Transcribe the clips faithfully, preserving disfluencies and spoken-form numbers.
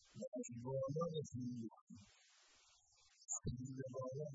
Royal is the Royal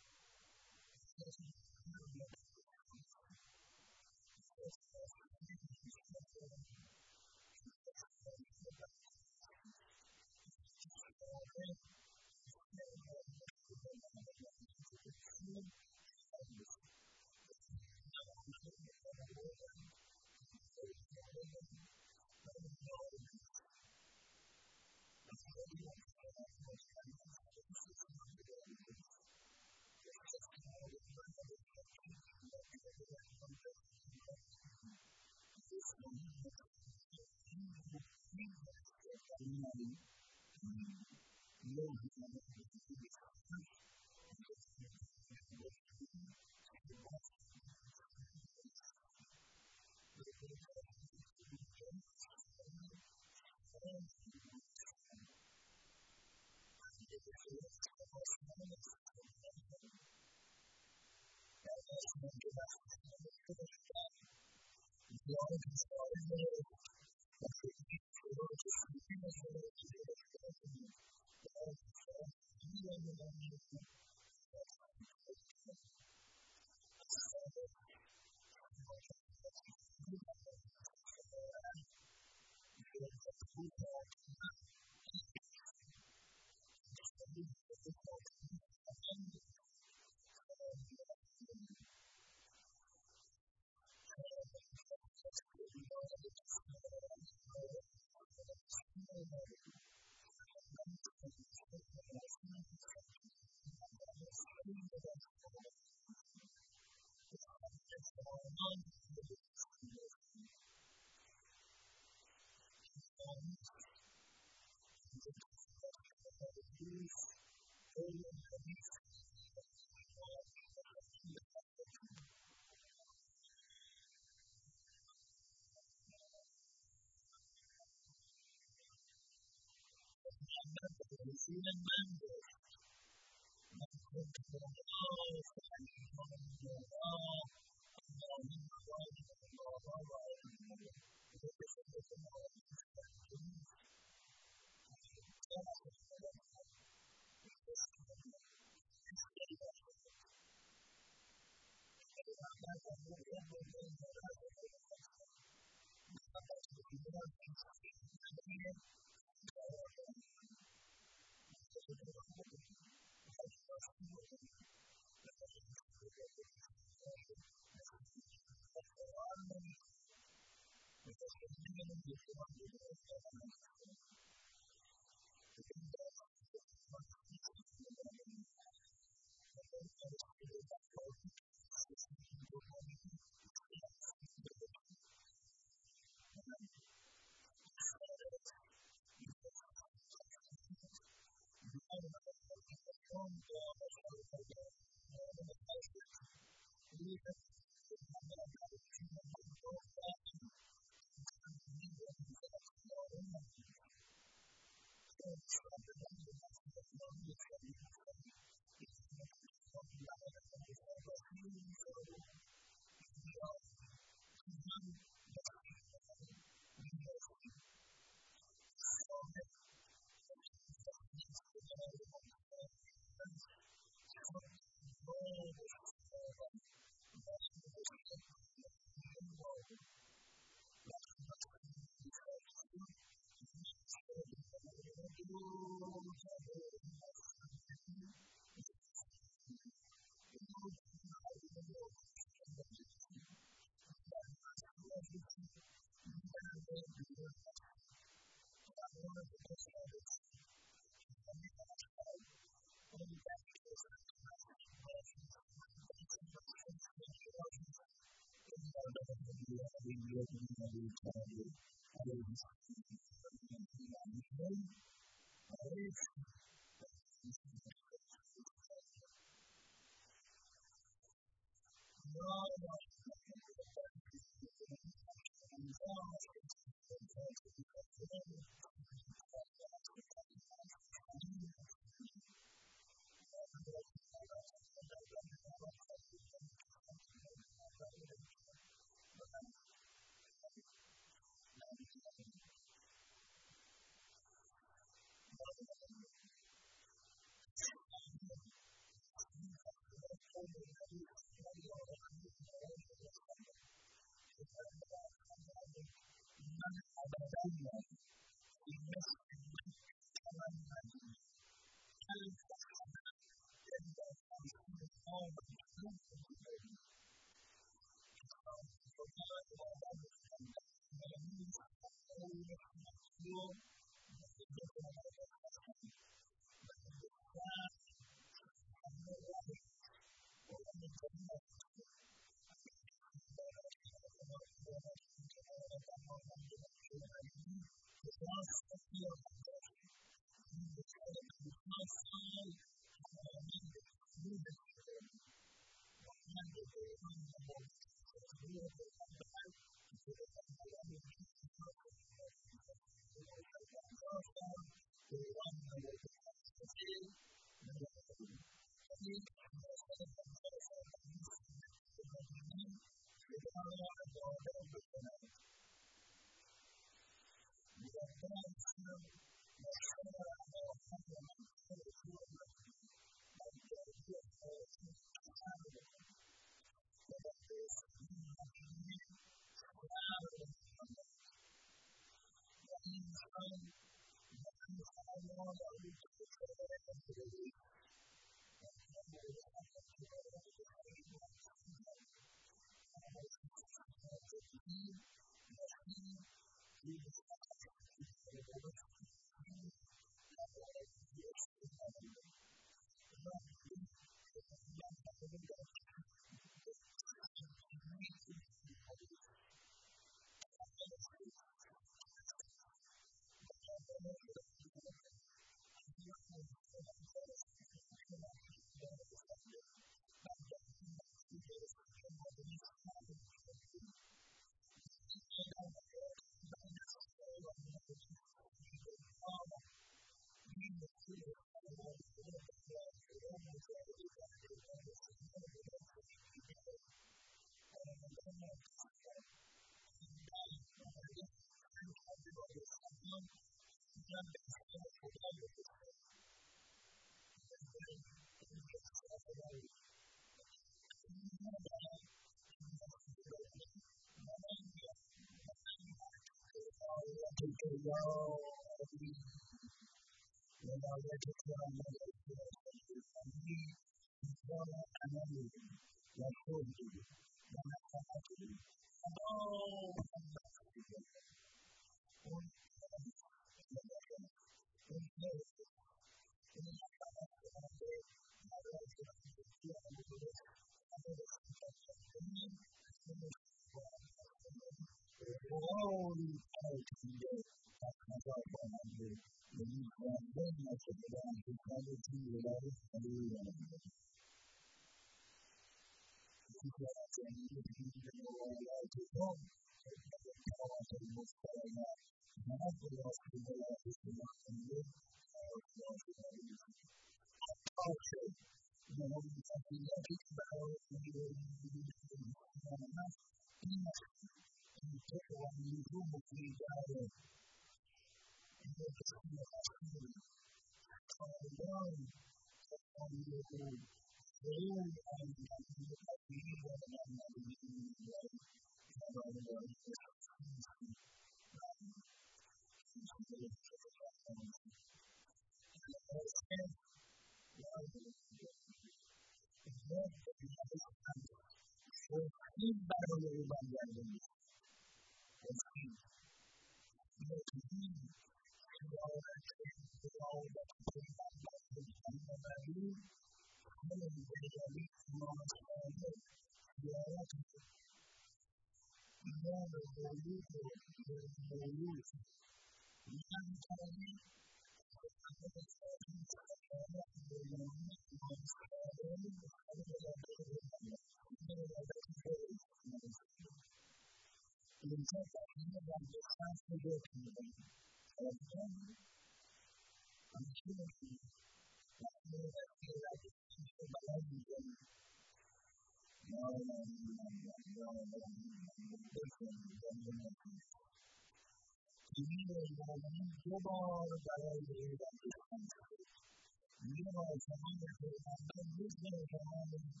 in fact, I remember the first video to me. And then, I'm sure he, I know that he like to teach the Bible again. No, no, no, no, no, no, no, no, no, no. You know, go on the Bible and the country. You know, it's a wonderful, and this day is a wonderful,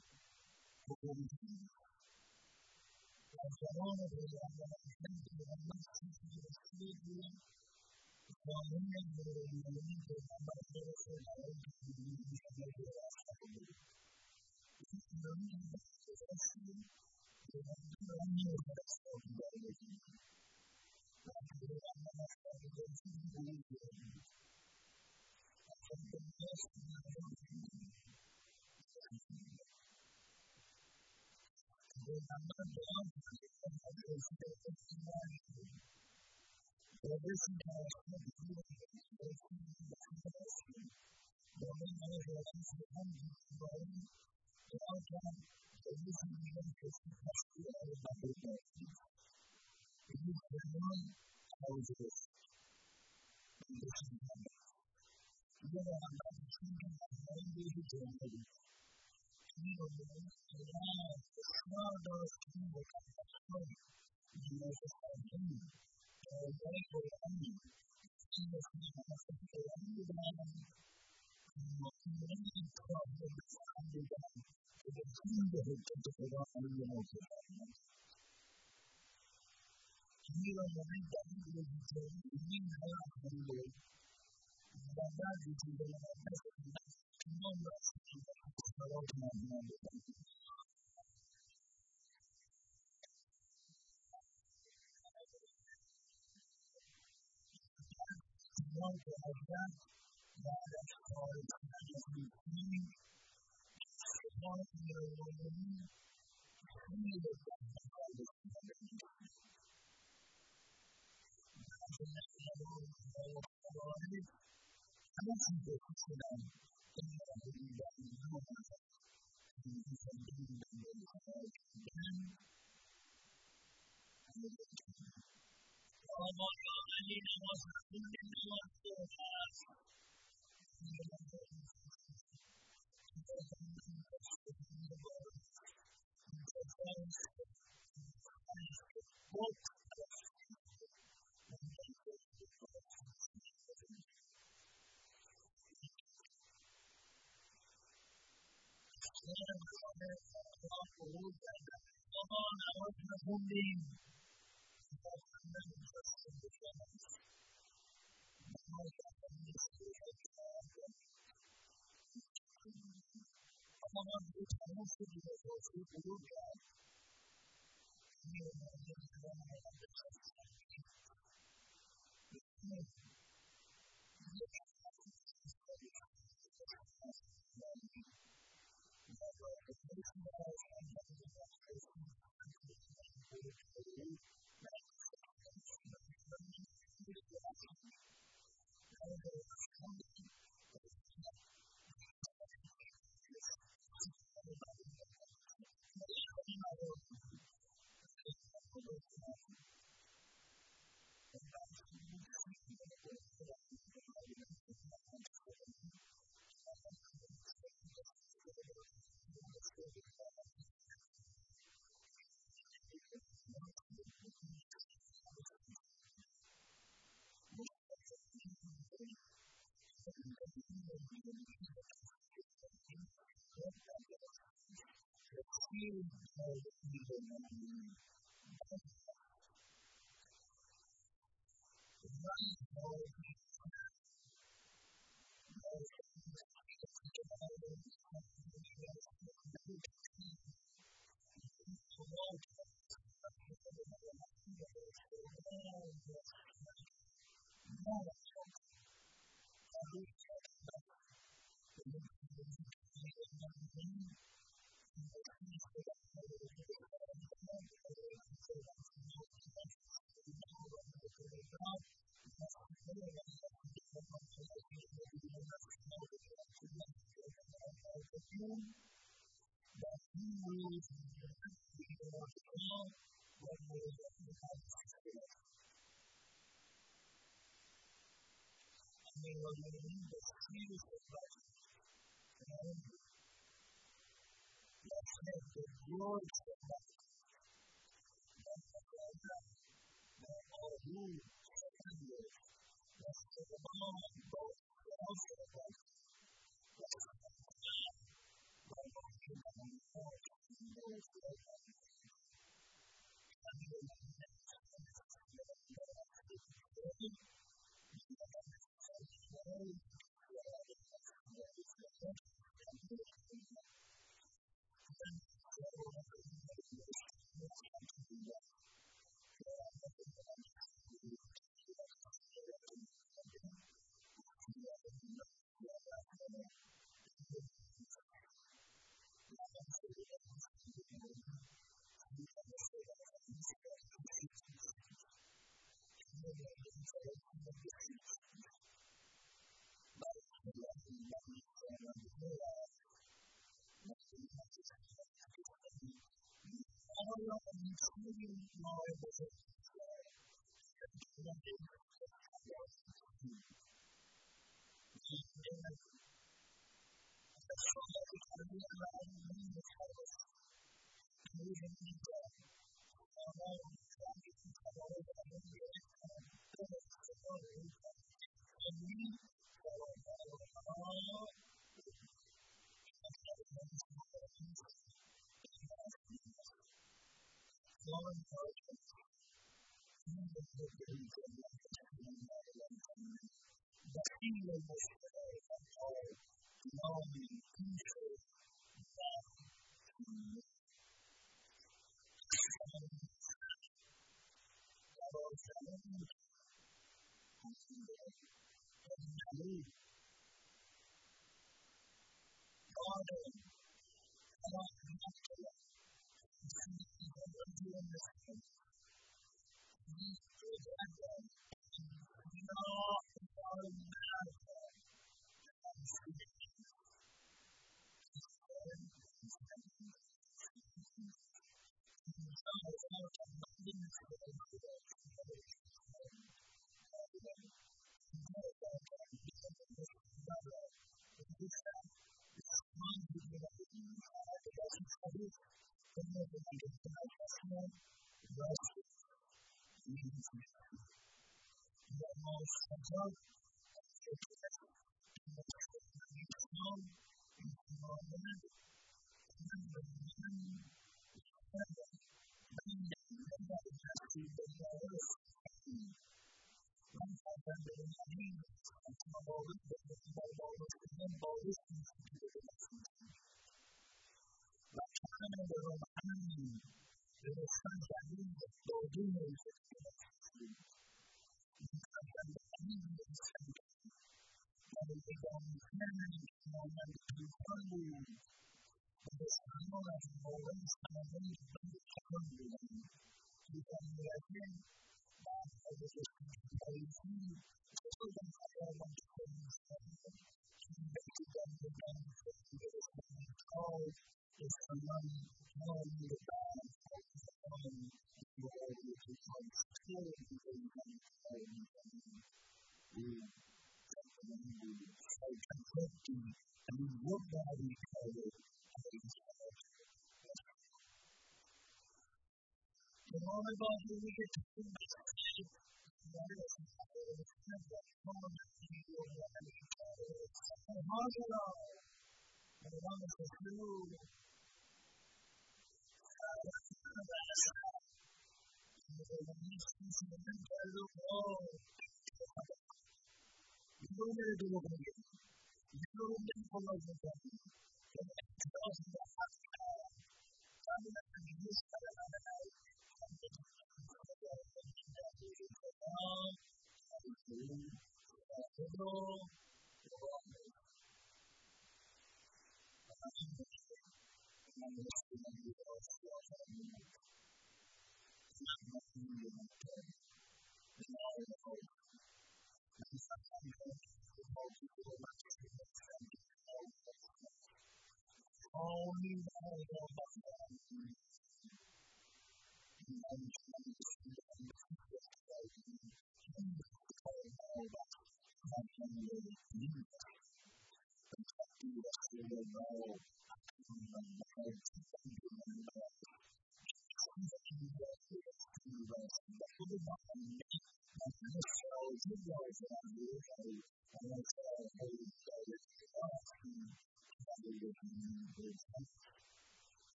and so on it is, and then I think that I'm not teaching you the street here. So I'm in the middle of the week, and I'm not going to say that I don't think you need to be able to do that. This is the reason that it's a street, and I'm doing it for the stuff that I do. I'm doing it for the stuff that I do. I think the best thing I do is I'm not down for it, and I do it for the stuff that I do. So this is how I think it's doing it. It's doing it for the best thing. But when I was a piece of hundred body, the outcome, the reason we don't get to touch the other about the best thing. If you can learn how it is, then this is how it is. You know, I'm not thinking of one day to do it. You know, the line, the crowd does people come back home. You know, it's like me. And I like what I mean. You know, it's not like I say, I'm the man. You know, I'm the problem with the family guy. So the team that has come to the one I really want to have. You know, when I got into the detail, you need to have a way. And I got into the one I met. You know, that's the one I want to have. Want to have that, that is called routine. Want to know what you need, you need to have all this information. That's the next level of quality. I don't think that you should have things that you need that you know about. You need to do them really hard. Again, and again. Oh my God, I need to watch the movie now. I'm so fast. Come on, I want the movie. when we have to I mean, when we need the serious advice, and let's have the Lord's advice, and that all who stand with, let's take them all, both the house of advice, let's have the time, right on the on the heart, and those who are not, and the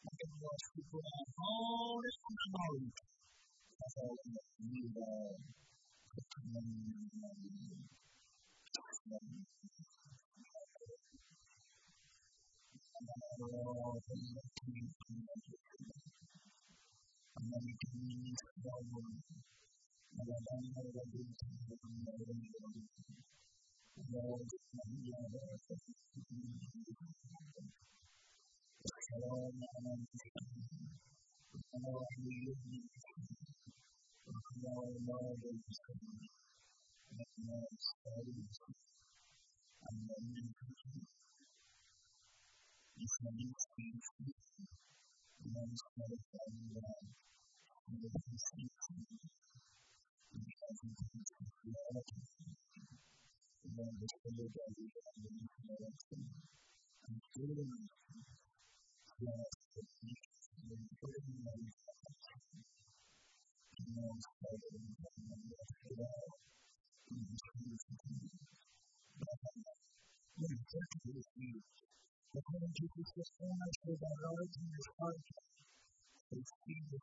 I can watch people at home and on the road. That's all I need. According to the performance of our Lord in His heart, we see the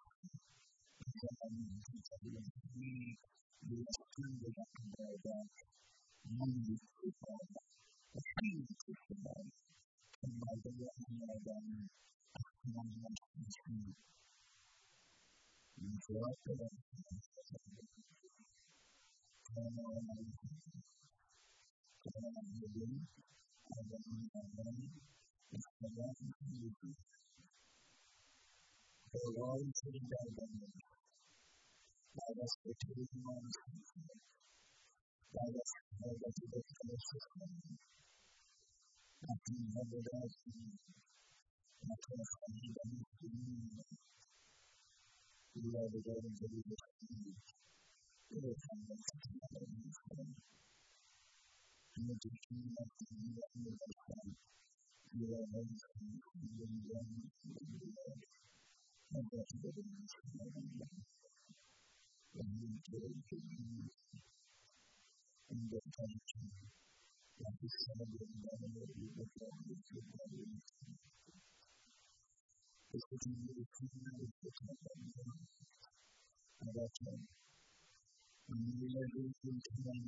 we we assume that I can go back. Monday to God, a few to God, and by the way, I am one of the two. We go up to them. And I am the way, I am the way, and I am the way. The Lord is in the way. By us, the two months, by us, by us, the fellowship, I can never ask you, I can find anything. We are the God of the universe. We are the God of the universe. We are the King of the universe. We are the God of the universe. And that is the universe. And we enjoy the universe. And the country. That is the universe. And the universe. This is the universe. And that's all. And we are going to come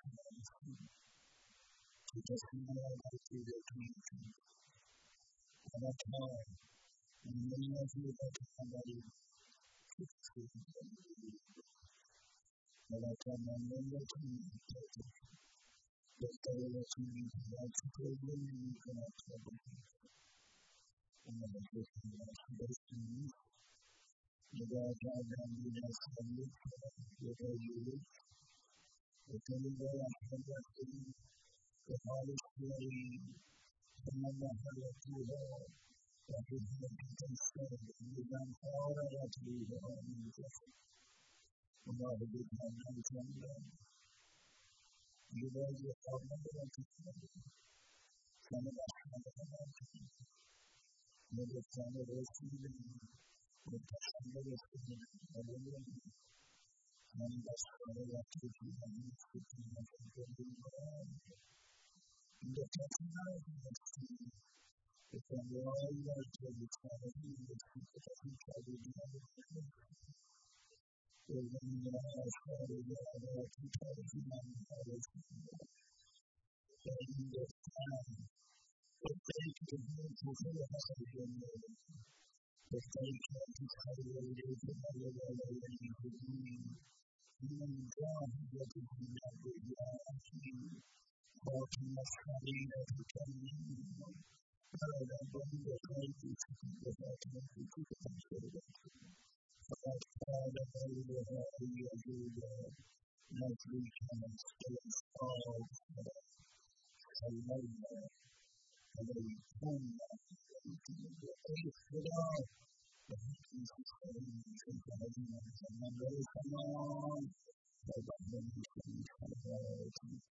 to just know how to do the community. And that's all. And many of you that somebody keeps speaking to me. And I tell my member to me, that they will see me like to go in and you can also be. And I'm just going to ask you to me. The God God and you have some look for where you live. The thing that I have that thing, the hardest way, and I'm not going to do all. That is what you can say. You can all that I do, the only thing. And all the good times I'm coming down. You know your problem, but I can say it. Some of us have a hard time. Maybe some of us feel it. Maybe some of us feel it. I don't know. And that's why I have to do my next to do my thing. And the technology is key. If I'm all right to the time of the year, people can try to do everything. So when you have a father, you have a teacher, you have a father. And in this time, the faith is going to be a husband. The faith is how you live and how you live and how you live. Even God is looking for that way. You are actually walking a study that you can live. And I believe that faith is the best way to do it. But Father, I will have you do that. Not we can stay all together. I love that. And I will come back to the faith with all. Jesus Christ, and I know come on.